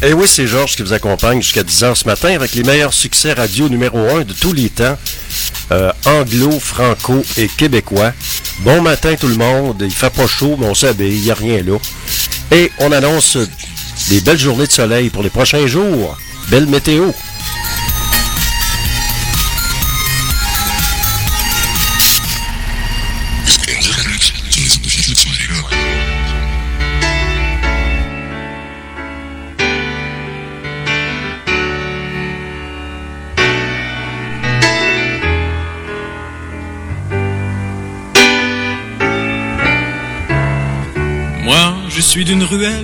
Et oui, c'est Georges qui vous accompagne jusqu'à 10h ce matin avec les meilleurs succès radio numéro 1 de tous les temps. Anglo, franco et québécois. Bon matin tout le monde. Il fait pas chaud, mais on s'habille, il n'y a rien là. Et on annonce des belles journées de soleil pour les prochains jours. Belle météo. Je suis d'une ruelle,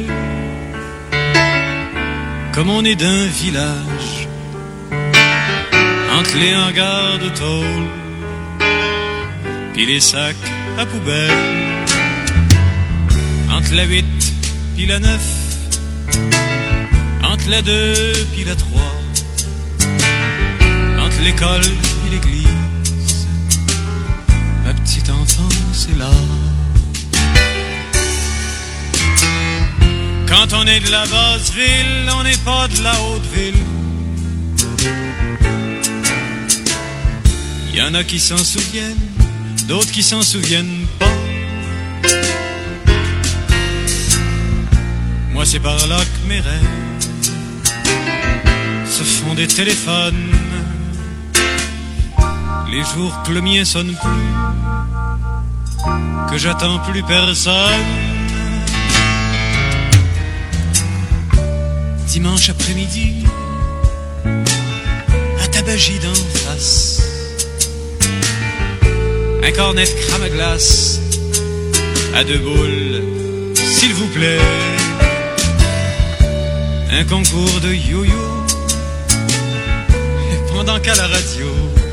comme on est d'un village, entre les hangars de tôle, puis les sacs à poubelle, entre la 8 puis la 9, entre la 2 puis la 3, entre l'école et l'église, ma petite enfance est là. Quand on est de la basse ville, on n'est pas de la haute ville. Il y en a qui s'en souviennent, d'autres qui s'en souviennent pas. Moi c'est par là que mes rêves se font des téléphones. Les jours que le mien sonne plus, que j'attends plus personne. Dimanche après-midi, un tabagie d'en face, un cornet de crème à glace, à 2 boules, s'il vous plaît, un concours de yo-yo, et pendant qu'à la radio,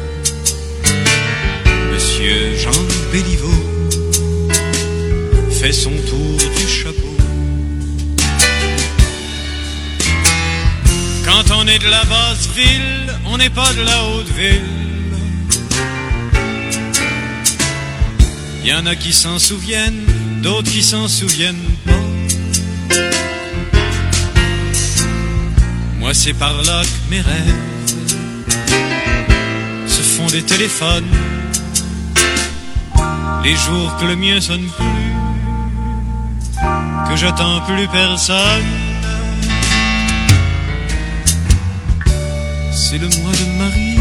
Monsieur Jean Béliveau fait son tour du chapeau. Quand on est de la basse ville, on n'est pas de la haute ville. Il y en a qui s'en souviennent, d'autres qui s'en souviennent pas. Moi c'est par là que mes rêves se font des téléphones. Les jours que le mien sonne plus, que j'attends plus personne. C'est le mois de Marie,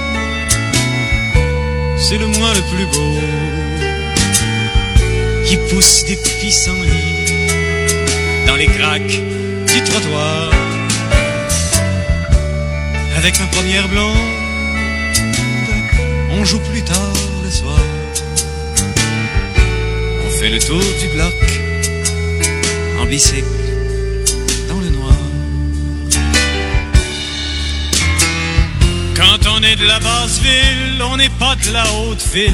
c'est le mois le plus beau, qui pousse des pissenlits dans les craques du trottoir. Avec ma première blonde, on joue plus tard le soir. On fait le tour du bloc en bicycle. Quand on est de la basse ville, on n'est pas de la haute ville.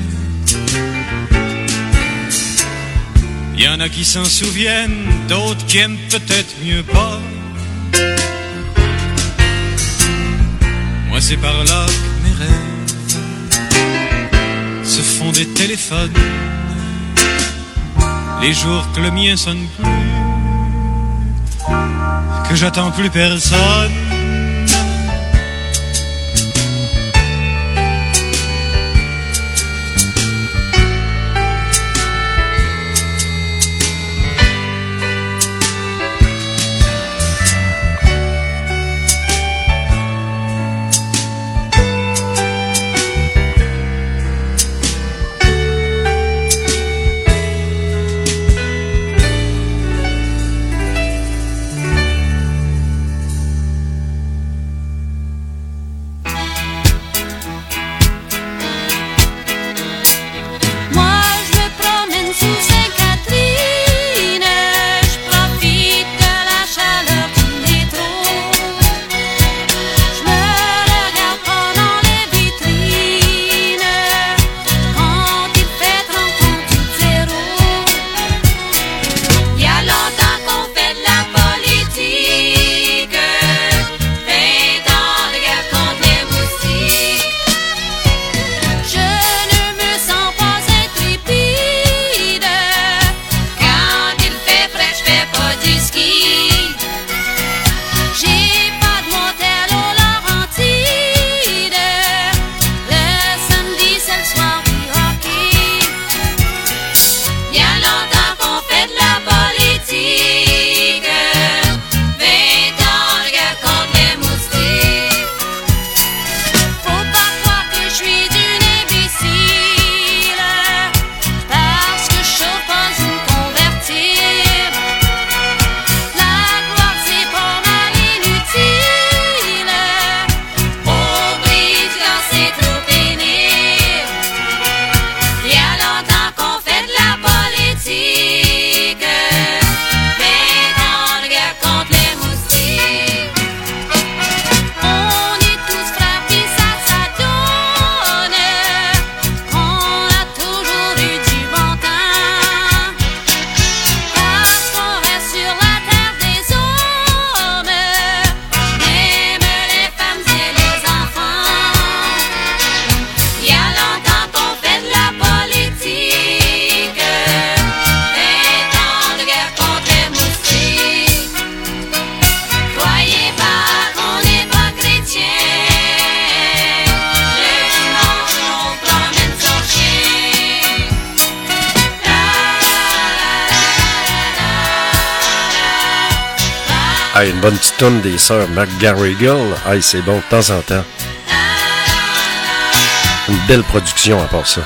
Il y en a qui s'en souviennent, d'autres qui aiment peut-être mieux pas. Moi c'est par là que mes rêves se font des téléphones. Les jours que le mien sonne plus, que j'attends plus personne. Ah, une bonne petite toune des sœurs McGarrigle. Ah, c'est bon de temps en temps. Une belle production à part ça.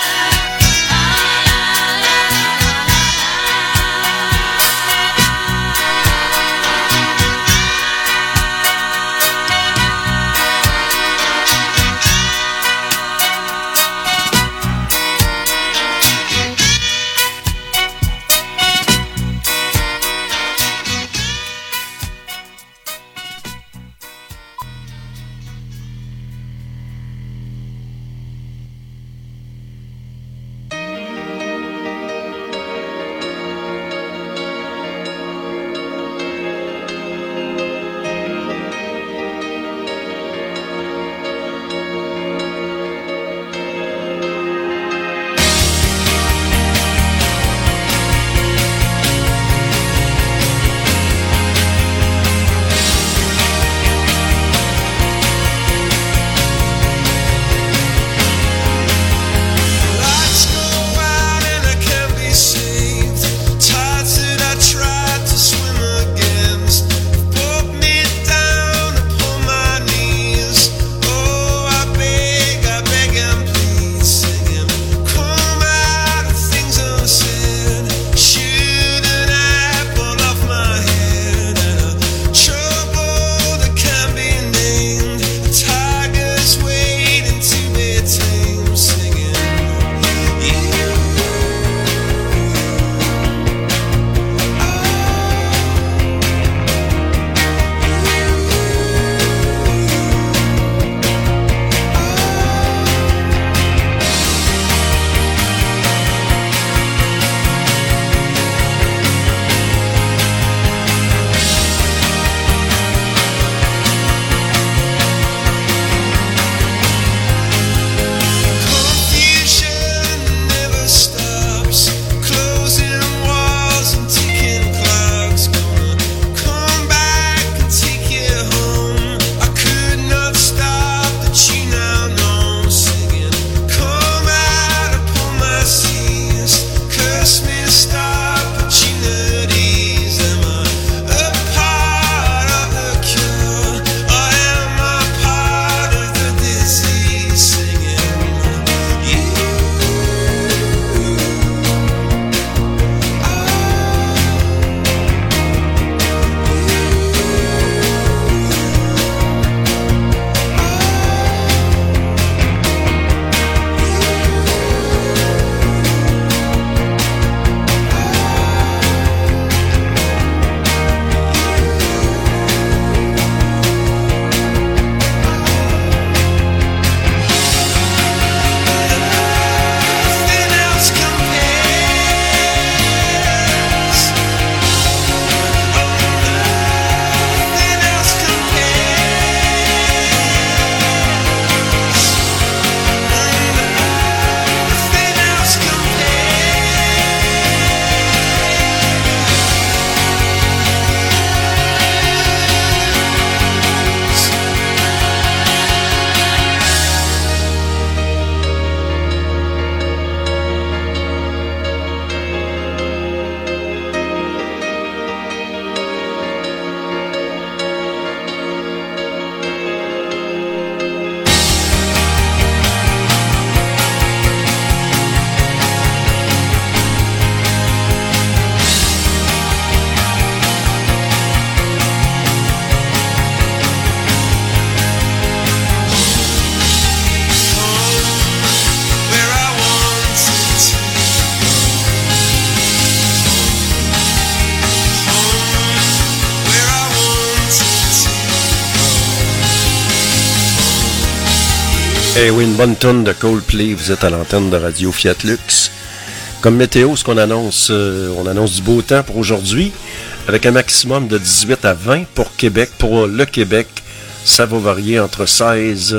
Eh oui, une bonne tonne de Coldplay, vous êtes à l'antenne de Radio Fiat Lux. Comme météo, ce qu'on annonce, on annonce du beau temps pour aujourd'hui, avec un maximum de 18 à 20 pour Québec. Pour le Québec, ça va varier entre 16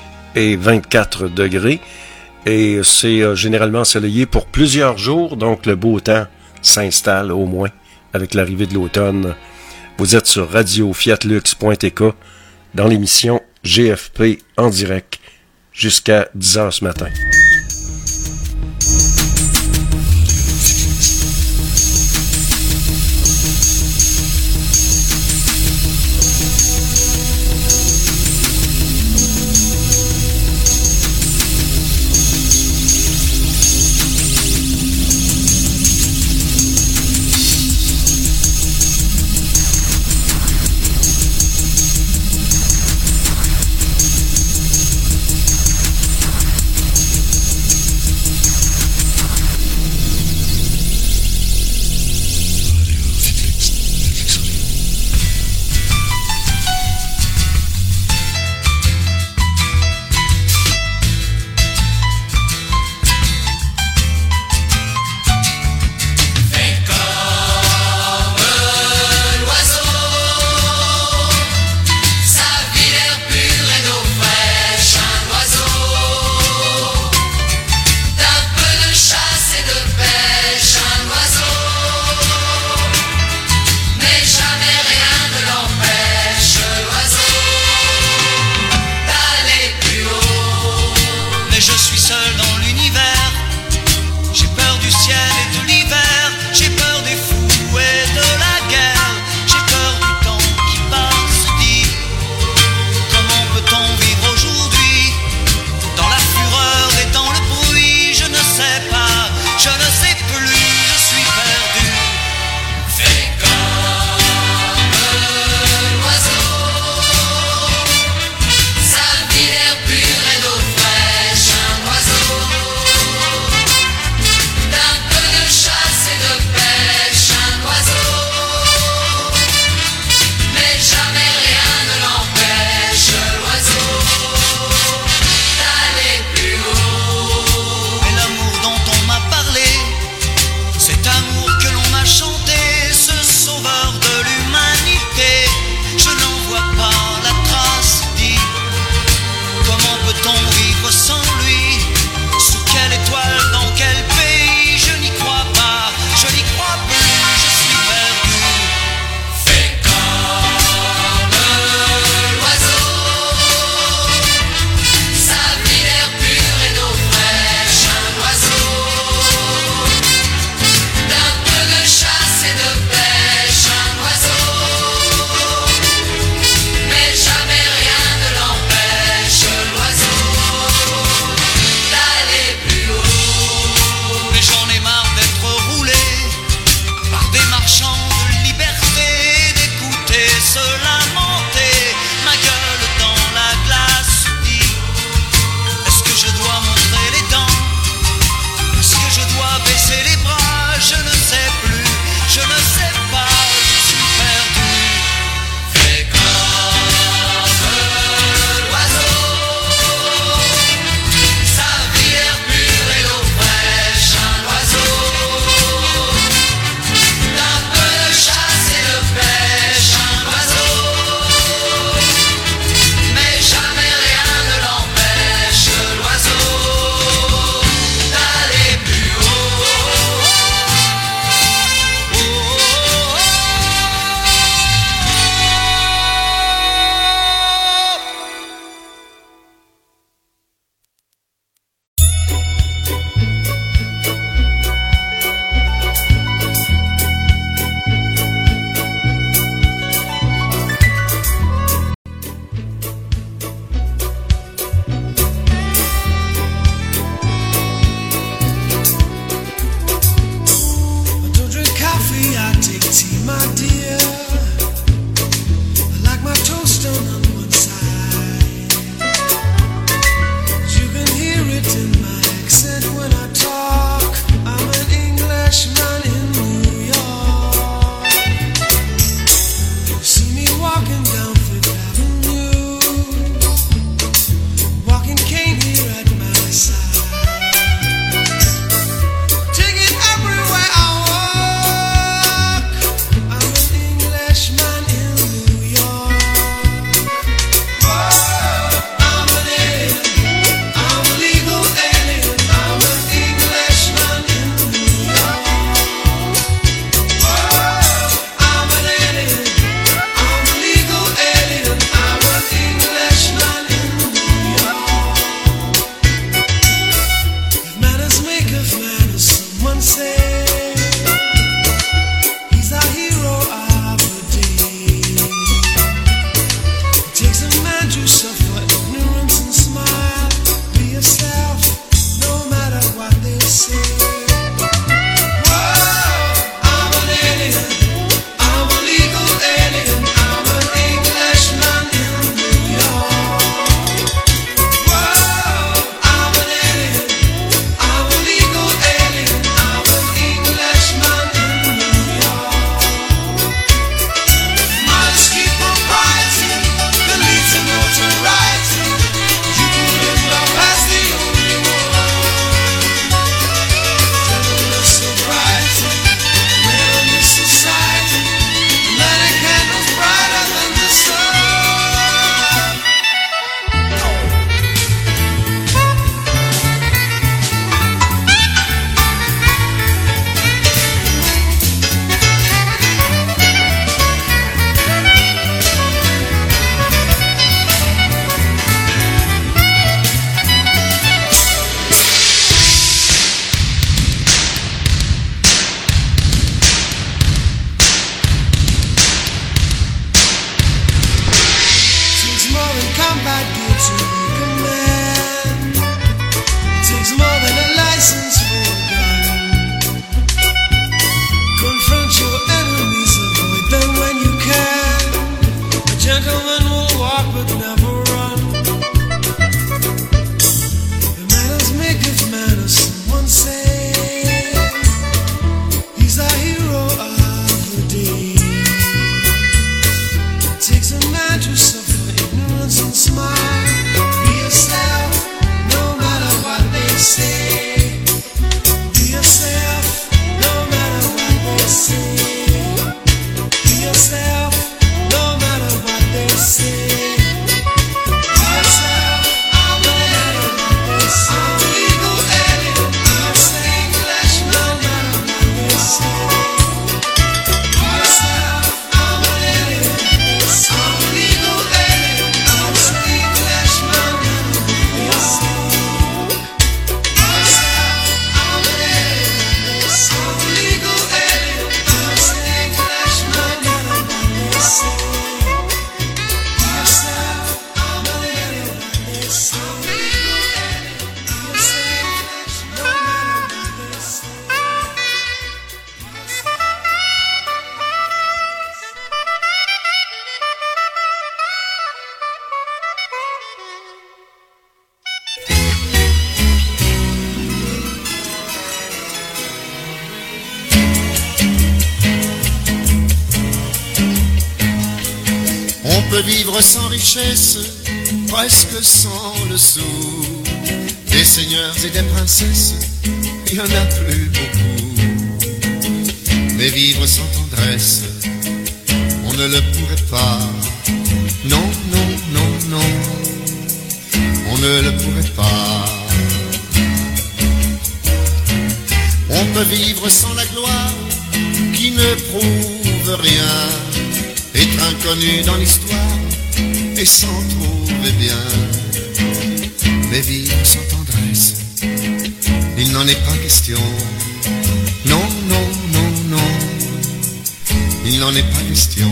et 24 degrés. Et c'est généralement ensoleillé pour plusieurs jours, donc le beau temps s'installe au moins avec l'arrivée de l'automne. Vous êtes sur radiofiatlux.tk dans l'émission GFP en direct jusqu'à 10h ce matin. Vivre sans richesse, presque sans le sou. Des seigneurs et des princesses, il n'y en a plus beaucoup. Mais vivre sans tendresse, on ne le pourrait pas. Non, non, non, non, on ne le pourrait pas. On peut vivre sans la gloire, qui ne prouve rien, être inconnu dans l'histoire et s'en trouver bien. Mais vivre sans tendresse, il n'en est pas question. Non, non, non, non, il n'en est pas question.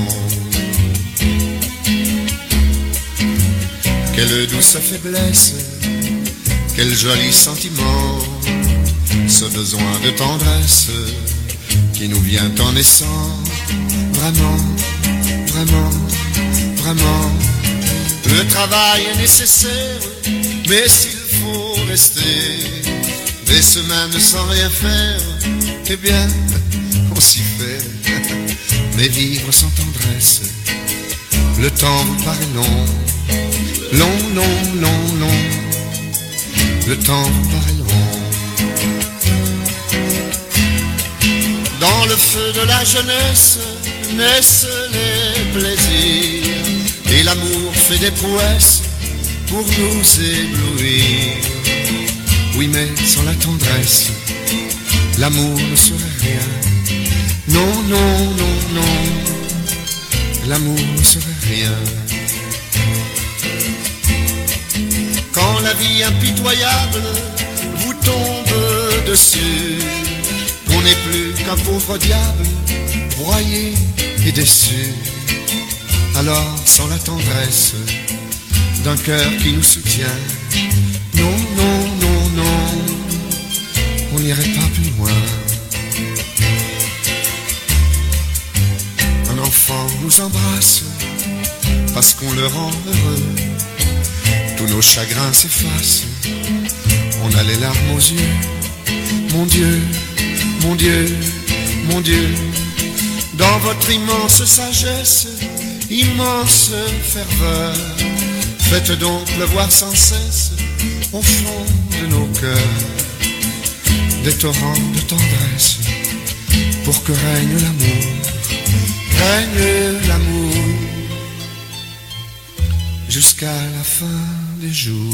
Quelle douce faiblesse, quel joli sentiment, ce besoin de tendresse qui nous vient en naissant. Vraiment, vraiment, vraiment, le travail est nécessaire, mais s'il faut rester des semaines sans rien faire, eh bien, on s'y fait. Mais vivre sans tendresse, le temps vous paraît long, long, long, long, long, le temps vous paraît long. Dans le feu de la jeunesse naissent les plaisirs, et l'amour fait des prouesses pour nous éblouir. Oui, mais sans la tendresse, l'amour ne serait rien. Non, non, non, non, l'amour ne serait rien. Quand la vie impitoyable vous tombe dessus, on n'est plus qu'un pauvre diable, broyé et déçu. Alors sans la tendresse d'un cœur qui nous soutient, non, non, non, non, on n'irait pas plus loin. Un enfant nous embrasse parce qu'on le rend heureux, tous nos chagrins s'effacent, on a les larmes aux yeux. Mon Dieu, mon Dieu, mon Dieu, dans votre immense sagesse, immense ferveur, faites donc pleuvoir sans cesse au fond de nos cœurs des torrents de tendresse, pour que règne l'amour jusqu'à la fin des jours.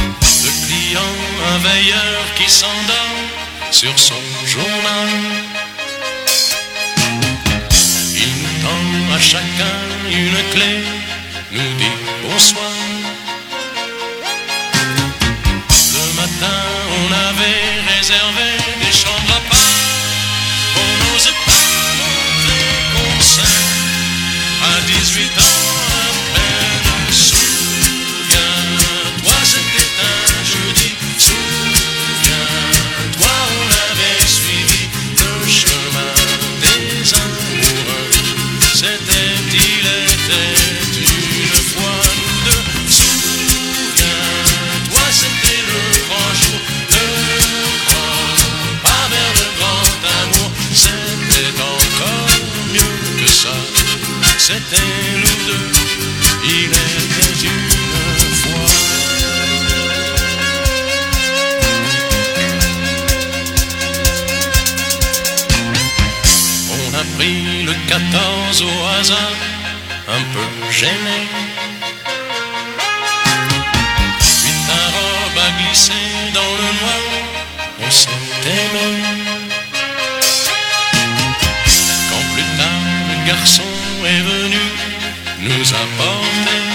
Sur son journal, chacun une clé, nous dit bonsoir. Le matin, on avait réservé des chambres à part. On n'ose pas montrer qu'on s'aime. À 18 ans, à peine, souviens-toi, c'était un jeudi. Souviens-toi, on avait suivi le chemin des amoureux. C'était, il était une fois nous deux. Souviens-toi, c'était le grand jour, le grand pas vers le grand amour. C'était encore mieux que ça. C'était nous deux, il était une fois. On a pris le 14 au hasard, un peu gêné. Puis ta robe a glissé dans le noir, on s'est aimé. Quand plus tard le garçon est venu nous apporter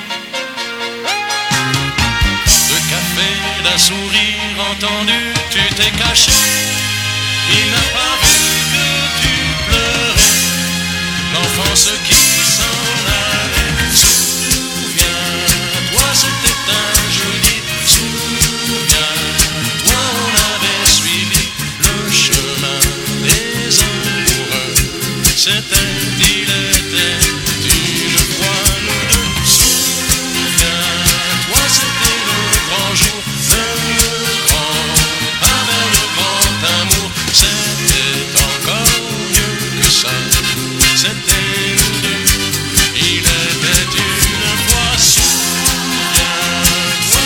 de café, d'un sourire entendu, tu t'es caché. Il n'a pas vu que tu pleurais, l'enfance qui s'en allait. Souviens-toi, c'était un jeudi. Souviens-toi, on avait suivi le chemin des amoureux. C'était, il était une fois nous deux. Souviens-toi, c'était le grand jour, le grand pas vers le grand amour. C'était encore mieux que ça. C'était nous deux, il était une fois. Souviens-toi,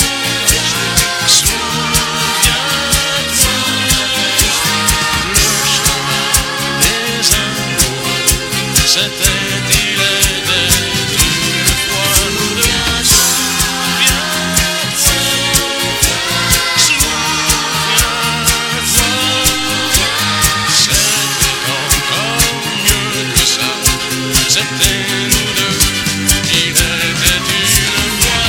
souviens-toi, le chemin des amoureux. C'était, il était une fois nous deux. Souviens-toi, c'était encore mieux que ça. C'était nous deux, il était une fois.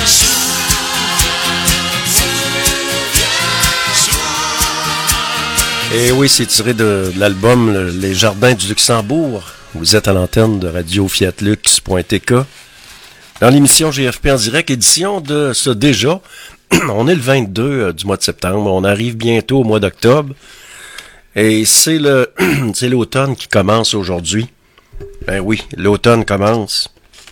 Et oui, c'est tiré de l'album Les Jardins du Luxembourg. Vous êtes à l'antenne de radio-fiatlux.tk. Dans l'émission GFP en direct, édition de ce déjà. On est le 22 du mois de septembre. On arrive bientôt au mois d'octobre. Et c'est l'automne qui commence aujourd'hui. Ben oui, l'automne commence.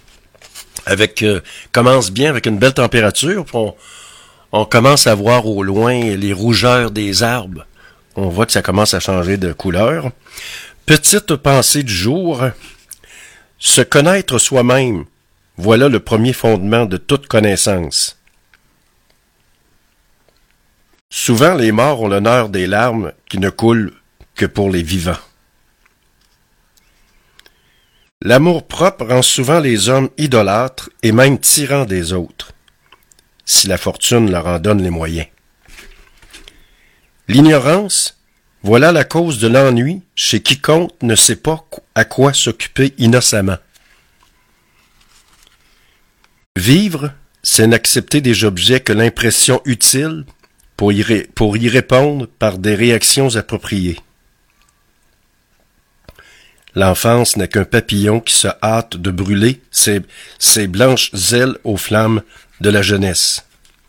Commence bien avec une belle température. On commence à voir au loin les rougeurs des arbres. On voit que ça commence à changer de couleur. Petite pensée du jour. Se connaître soi-même, voilà le premier fondement de toute connaissance. Souvent, les morts ont l'honneur des larmes qui ne coulent que pour les vivants. L'amour-propre rend souvent les hommes idolâtres et même tyrans des autres, si la fortune leur en donne les moyens. L'ignorance, voilà la cause de l'ennui chez quiconque ne sait pas à quoi s'occuper innocemment. Vivre, c'est n'accepter des objets que l'impression utile pour y répondre par des réactions appropriées. L'enfance n'est qu'un papillon qui se hâte de brûler ses blanches ailes aux flammes de la jeunesse.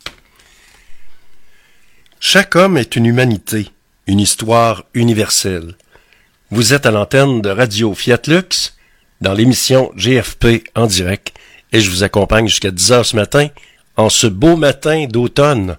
Chaque homme est une humanité, une histoire universelle. Vous êtes à l'antenne de Radio Fiatlux, dans l'émission GFP en direct, et je vous accompagne jusqu'à 10h ce matin, en ce beau matin d'automne.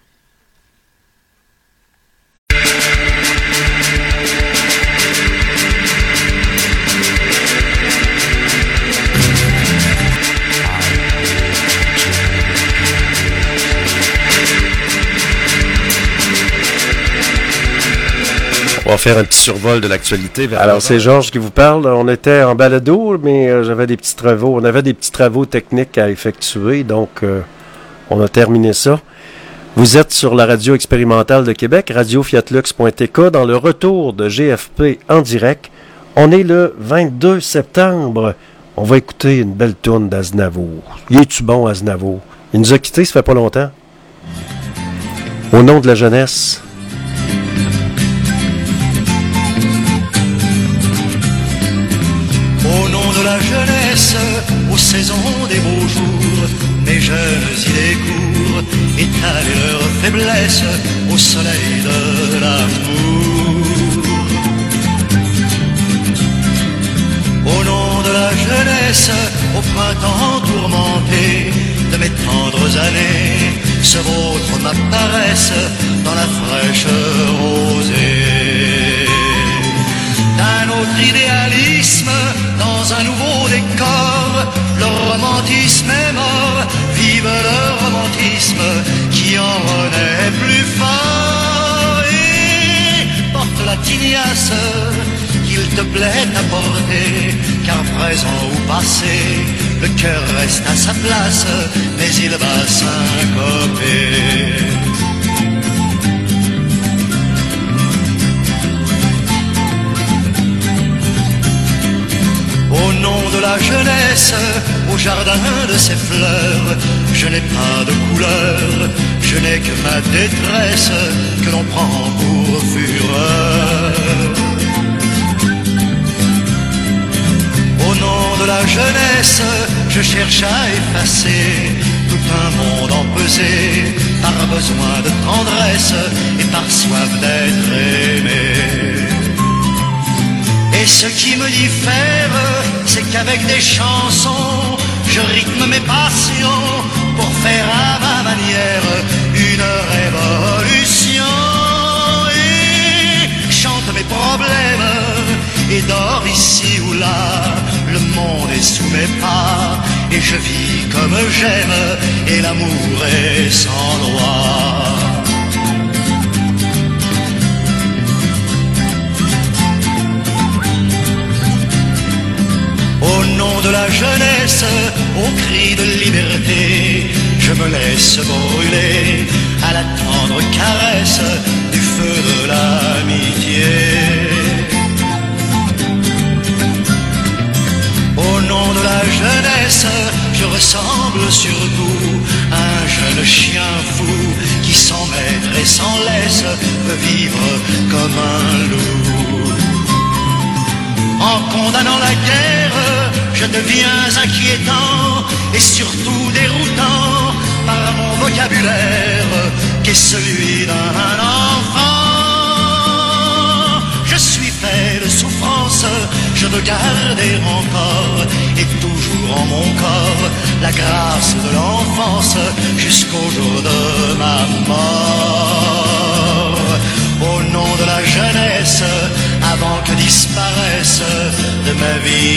On va faire un petit survol de l'actualité. Alors, c'est Georges qui vous parle. On était en balado, mais on avait des petits travaux techniques à effectuer, donc on a terminé ça. Vous êtes sur la radio expérimentale de Québec, radio-fiatlux.tk, dans le retour de GFP en direct. On est le 22 septembre. On va écouter une belle tourne d'Aznavour. Il est-tu bon, Aznavour? Il nous a quittés, ça fait pas longtemps. Au nom de la jeunesse. Au nom de la jeunesse, aux saisons des beaux jours, mes jeunes idées courent, étaler leurs faiblesses au soleil de l'amour. Au nom de la jeunesse, au printemps tourmenté de mes tendres années, ce vôtre m'apparaisse dans la fraîche rosée. D'un autre idéalisme, dans un nouveau décor, le romantisme est mort, vive le romantisme qui en renaît plus fort. Et porte la tignasse qu'il te plaît à porter, car présent ou passé, le cœur reste à sa place, mais il va syncoper. Au nom de la jeunesse, au jardin de ses fleurs, je n'ai pas de couleur, je n'ai que ma détresse que l'on prend pour fureur. Au nom de la jeunesse, je cherche à effacer tout un monde empesé par besoin de tendresse et par soif d'être aimé. Et ce qui me diffère, c'est qu'avec des chansons, je rythme mes passions pour faire à ma manière une révolution. Et chante mes problèmes et dors ici ou là, le monde est sous mes pas, et je vis comme j'aime, et l'amour est sans loi. Au nom de la jeunesse, au cri de liberté, je me laisse brûler à la tendre caresse du feu de l'amitié. Au nom de la jeunesse, je ressemble surtout à un jeune chien fou qui sans maître et sans laisse peut vivre comme un loup. En condamnant la guerre, je deviens inquiétant et surtout déroutant par mon vocabulaire qui est celui d'un enfant. Je suis fait de souffrance, je veux garder encore et toujours en mon corps la grâce de l'enfance jusqu'au jour de ma mort. Au nom de la jeunesse, avant que disparaisse de ma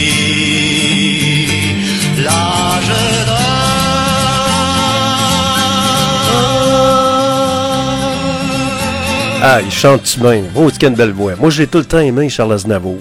vie l'âge d'or. Ah, il chante bien. Oh, c'est une belle voix. Moi, j'ai tout le temps aimé Charles Aznavour.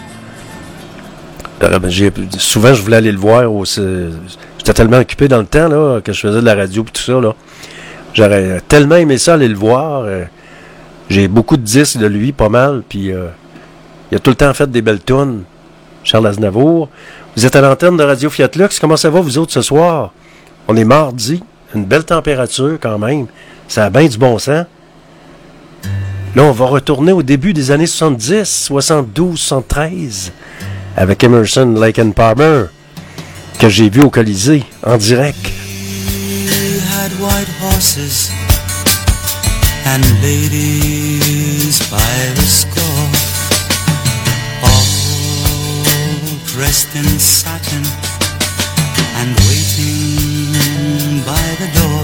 Souvent, je voulais aller le voir. J'étais tellement occupé dans le temps là, que je faisais de la radio et tout ça. Là. J'aurais tellement aimé ça, aller le voir. J'ai beaucoup de disques de lui, pas mal. Puis, il a tout le temps fait des belles tunes. Charles Aznavour. Vous êtes à l'antenne de Radio Fiat Lux. Comment ça va, vous autres, ce soir? On est mardi. Une belle température, quand même. Ça a bien du bon sens. Là, on va retourner au début des années 70, 72, 73, avec Emerson, Lake and Palmer, que j'ai vu au Colisée, en direct. We had white horses and ladies by the score, all dressed in satin and waiting by the door.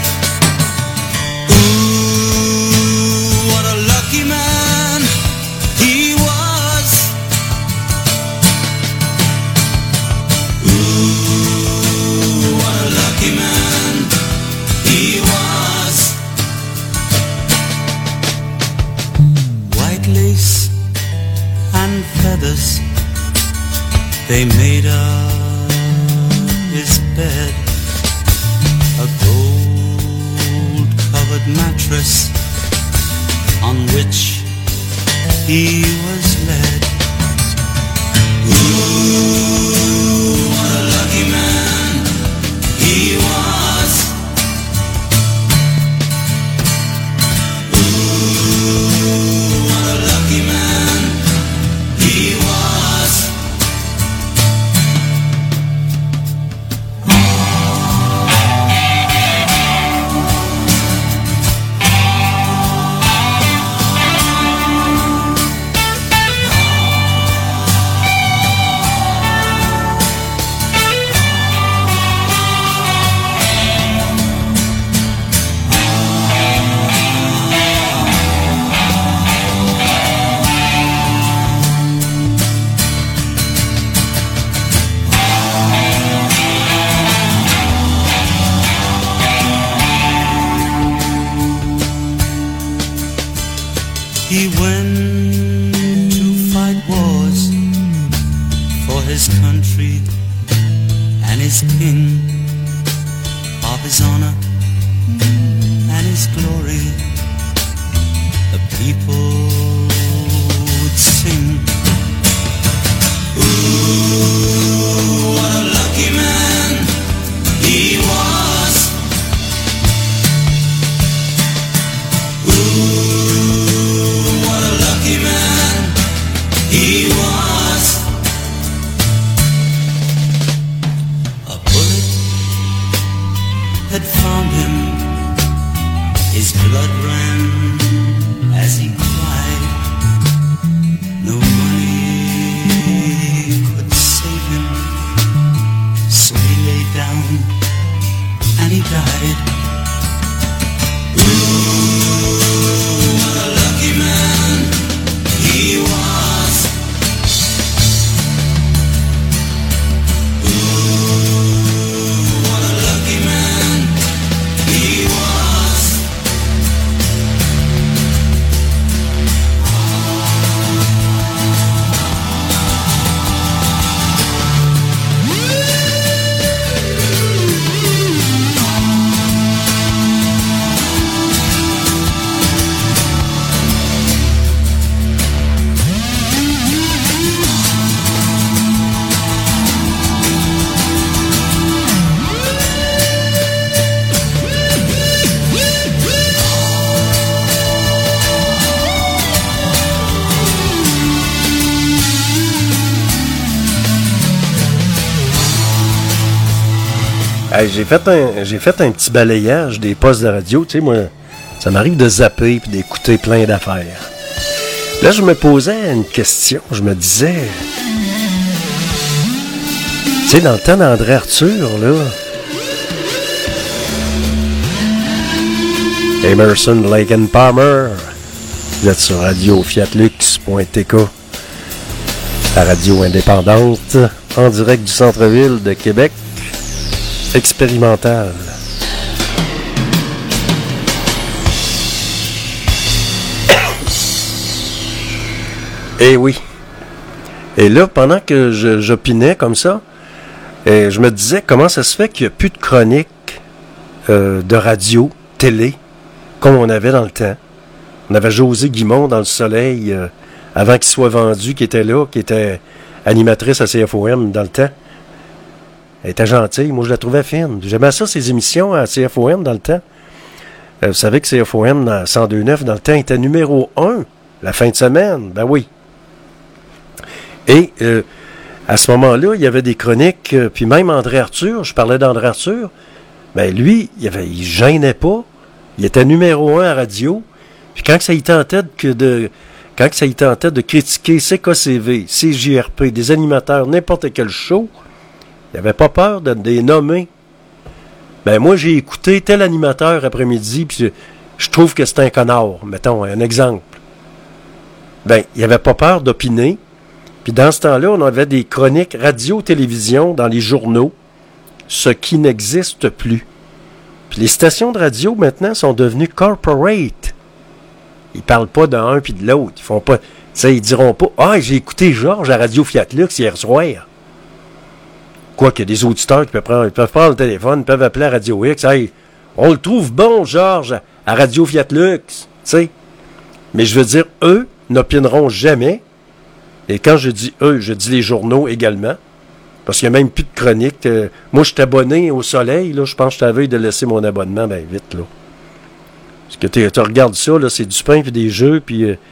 Ooh, what a lucky man he was. Ooh, what a lucky man he was. White lace and feathers, they made up his bed. A gold-covered mattress on which he was led. Ooh. he was. He went to fight wars for his country and his king, of his honor and his glory. The people would sing. Ooh, what a lucky man he was. Ooh, man, he was. A bullet had found him. His blood ran as he cried. No money could save him. So he lay down and he died. Ooh, what a lucky man he was. Ooh, what a lucky man he was. Hey, j'ai fait un petit balayage des postes de radio. Tu sais, moi, ça m'arrive de zapper puis d'écouter plein d'affaires. Là, je me posais une question. Je me disais... Tu sais, dans le temps d'André Arthur, là... Emerson, Lake and Palmer. Vous êtes sur radio-fiatlux.tk, la radio indépendante, en direct du centre-ville de Québec. Expérimental. Et oui. Et là, pendant que j'opinais comme ça, je me disais comment ça se fait qu'il n'y a plus de chroniques de radio, télé, comme on avait dans le temps. On avait José Guimond dans Le Soleil, avant qu'il soit vendu, qui était là, qui était animatrice à CFOM dans le temps. Elle était gentille. Moi, je la trouvais fine. J'aimais ça, ces émissions à CFOM dans le temps. Vous savez que CFOM, dans 102.9, dans le temps, était numéro 1 la fin de semaine. Ben oui. Et à ce moment-là, il y avait des chroniques. Puis même André Arthur, je parlais d'André Arthur, ben lui, il gênait pas. Il était numéro 1 à radio. Puis quand ça y tentait de critiquer CKCV, CJRP, des animateurs, n'importe quel show, il n'avait pas peur de les nommer. Ben moi, j'ai écouté tel animateur après-midi, puis je trouve que c'est un connard. Mettons, un exemple. Ben, il n'avait pas peur d'opiner. Puis dans ce temps-là, on avait des chroniques radio-télévision dans les journaux, ce qui n'existe plus. Puis les stations de radio, maintenant, sont devenues corporate. Ils parlent pas d'un puis de l'autre. Ils font pas... Tu sais, ils diront pas « Ah, j'ai écouté Georges à Radio Fiatlux hier soir. » Quoi qu'il y a des auditeurs qui peuvent prendre le téléphone, peuvent appeler à Radio X. Hey, on le trouve bon, Georges, à Radio Fiatlux. Tu sais. Mais je veux dire, eux n'opineront jamais. Et quand je dis eux, je dis les journaux également. Parce qu'il n'y a même plus de chronique. Moi, je suis abonné au Soleil. Là, je pense que je suis à la veille de laisser mon abonnement. Ben vite, là. Parce que tu regardes ça, là, c'est du pain puis des jeux. Puis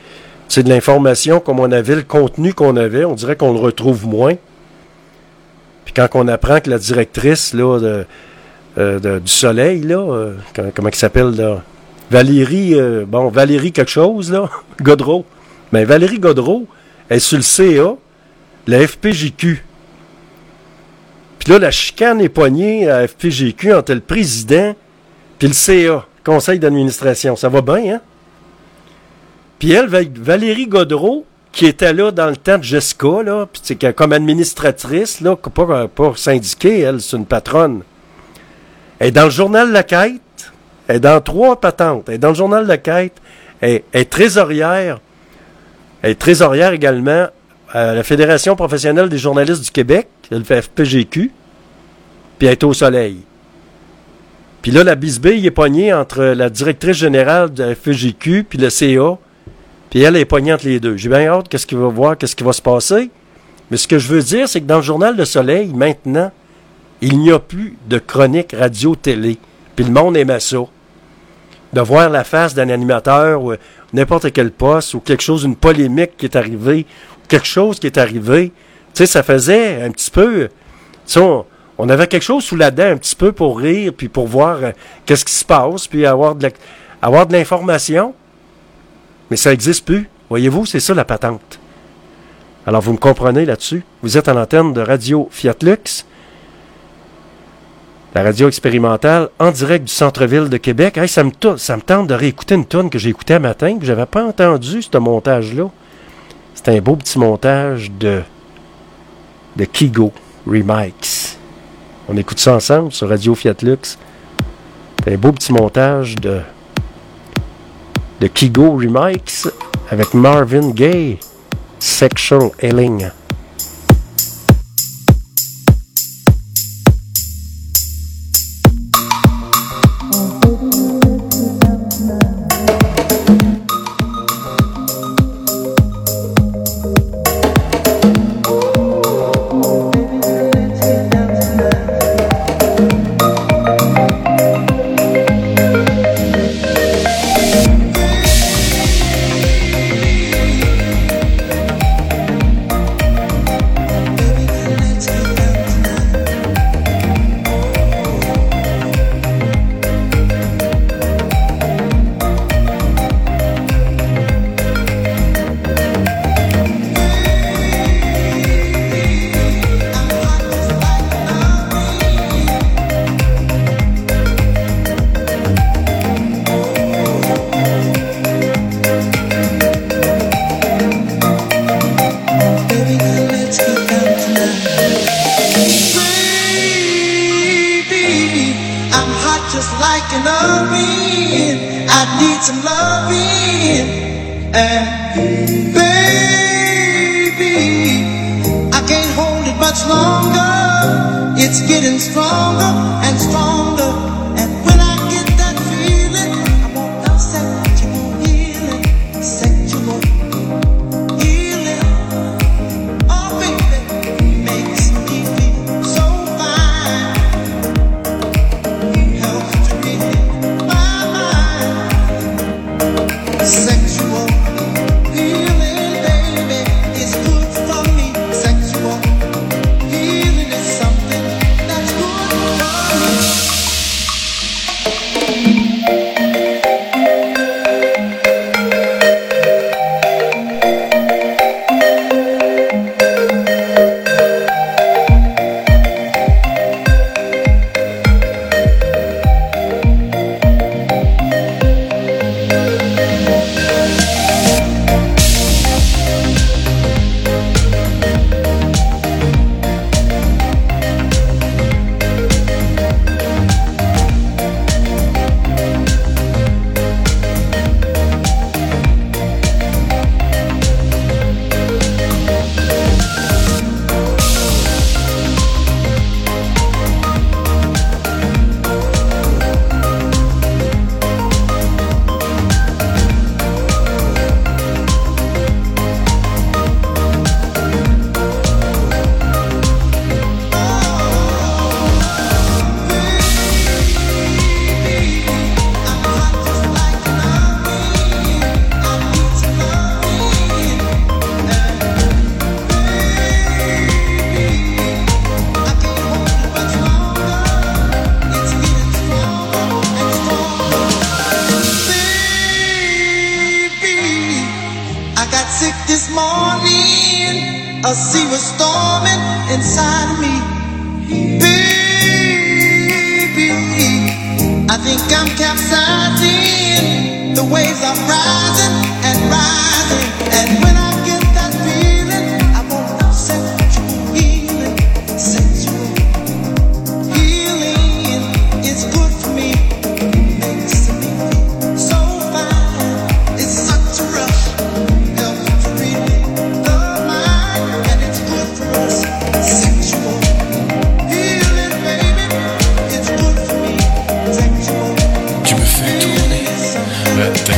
C'est de l'information comme on avait, le contenu qu'on avait, on dirait qu'on le retrouve moins. Puis quand on apprend que la directrice là, du Soleil, là, comment elle s'appelle, là? Valérie quelque chose, là, Gaudreau. Mais Valérie Gaudreau est sur le CA, la FPJQ. Puis là, la chicane est poignée à FPJQ entre le président puis le CA, conseil d'administration. Ça va bien, hein? Puis elle, Valérie Gaudreau, qui était là dans le temps de Jessica, là, puis c'est comme administratrice, là, pas syndiquée, elle, c'est une patronne. Elle est dans le journal La Quête, elle est dans 3 patentes, elle est dans le journal La Quête, elle est trésorière, également à la Fédération professionnelle des journalistes du Québec, elle fait FPJQ, puis elle est au Soleil. Puis là, la bisbille est pognée entre la directrice générale de la FPJQ puis le CA, puis elle est pognée entre les deux. J'ai bien hâte qu'est-ce qu'il va se passer. Mais ce que je veux dire, c'est que dans le journal Le Soleil, maintenant, il n'y a plus de chronique radio-télé. Puis le monde aimait ça. De voir la face d'un animateur ou n'importe quel poste ou quelque chose, une polémique qui est arrivée, quelque chose qui est arrivé. Tu sais, ça faisait un petit peu... Tu sais, on avait quelque chose sous la dent un petit peu pour rire puis pour voir qu'est-ce qui se passe puis avoir de l'information. Mais ça n'existe plus. Voyez-vous, c'est ça la patente. Alors, vous me comprenez là-dessus. Vous êtes à l'antenne de Radio Fiat Lux, la radio expérimentale en direct du centre-ville de Québec. Hey, ça me tente de réécouter une toune que j'ai écoutée un matin, puis j'avais pas entendu ce montage-là. C'est un beau petit montage de Kigo Remix. On écoute ça ensemble sur Radio Fiat Lux. C'est un beau petit montage de Kigo Remix avec Marvin Gaye, Sexual Healing. Sexual healing is something that's good for me. A sea was storming inside of me. Baby, I think I'm capsizing. The waves are rising and rising. And when I get that feeling, I want sexual healing. Sexual healing is good for me. Makes me feel so fine. It's such a rush. Helps to relieve the mind. And it's good for us. Sexual healing, baby. It's good for me. Sexual. Tu me fais tourner la tête.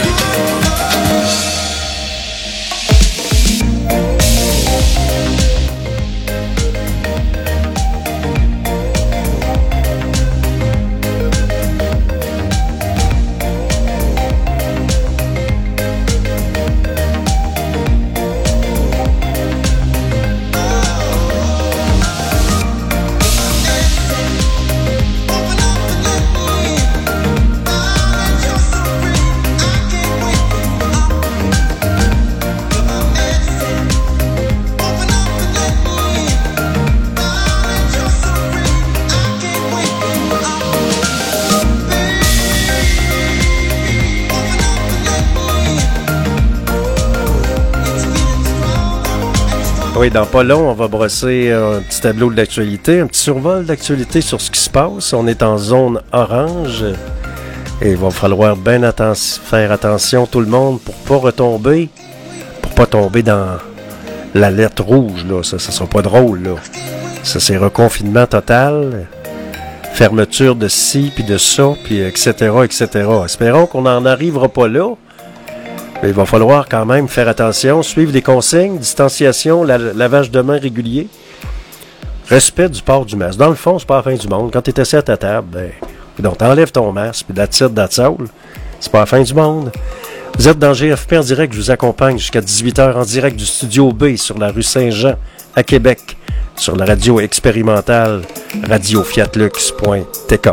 Oui, dans pas long, on va brosser un petit tableau de l'actualité, un petit survol d'actualité sur ce qui se passe. On est en zone orange et il va falloir bien faire attention tout le monde pour pas tomber dans l'alerte rouge. Là. Ça sera pas drôle. Là. Ça, c'est reconfinement total, fermeture de ci, puis de ça, puis etc., etc. Espérons qu'on n'en arrivera pas là. Mais il va falloir quand même faire attention, suivre les consignes, distanciation, lavage de mains régulier, respect du port du masque. Dans le fond, c'est pas la fin du monde. Quand tu es assis à ta table, donc t'enlèves ton masque, puis that's all. C'est pas la fin du monde. Vous êtes dans GFP en direct, je vous accompagne jusqu'à 18h en direct du Studio B sur la rue Saint-Jean à Québec, sur la radio expérimentale radiofiatlux.tk.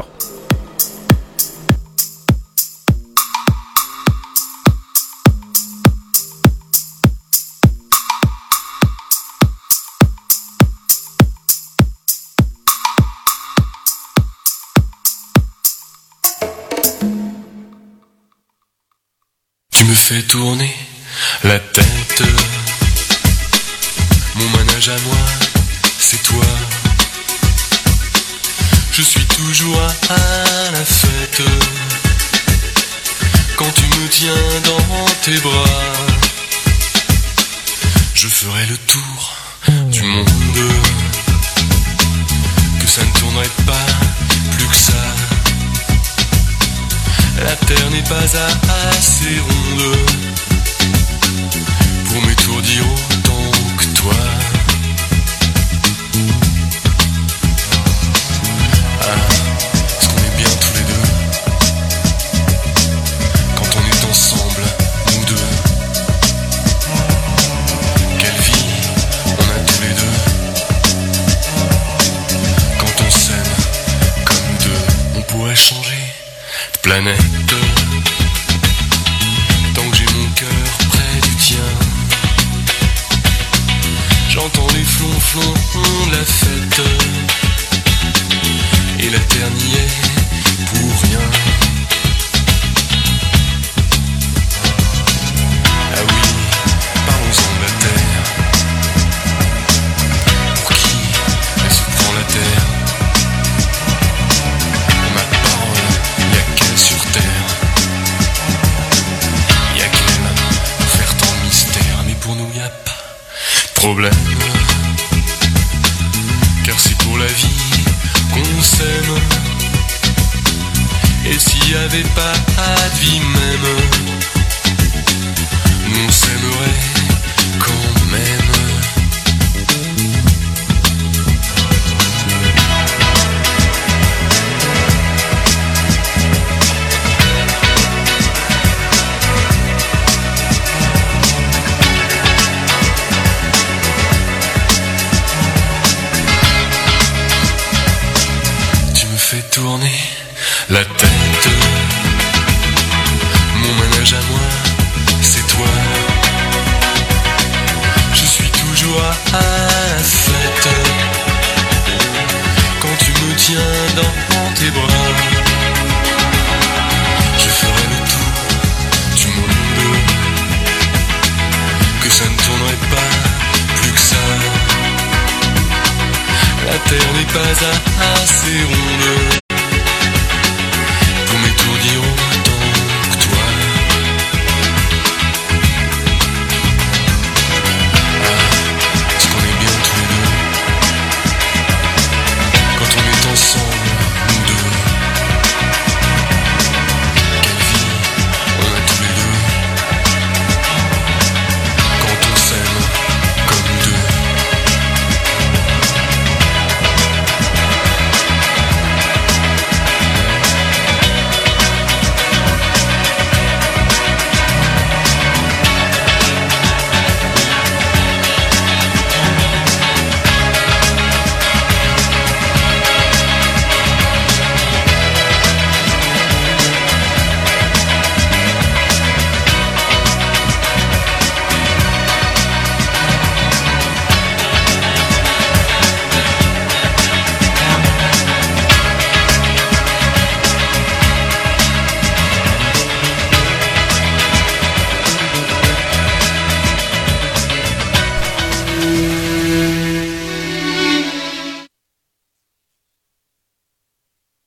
Tu me fais tourner la tête. Mon manège à moi, c'est toi. Je suis toujours à la fête. Quand tu me tiens dans tes bras, je ferai le tour du monde. Que ça ne tournerait pas plus que ça. La terre n'est pas assez ronde pour m'étourdir autant que toi. Est-ce qu'on est bien tous les deux quand on est ensemble, nous deux? Quelle vie on a tous les deux quand on s'aime comme deux. On pourrait changer de planète tant que j'ai mon cœur près du tien. J'entends les flonflons de la fête et la terre n'y est pour rien. Ah oui, parlons-en de la terre. Pour qui elle se prend la terre? Ma parole, y'a qu'elle sur terre. Y'a qu'elle pour faire tant de mystère. Mais pour nous y'a pas de problème, car c'est pour la vie qu'on s'aime. Et s'il y avait pas de vie même, nous on s'aimerait quand même. Tourner la tête. Mon manège à moi, c'est toi. Je suis tout terre n'est pas assez ronde.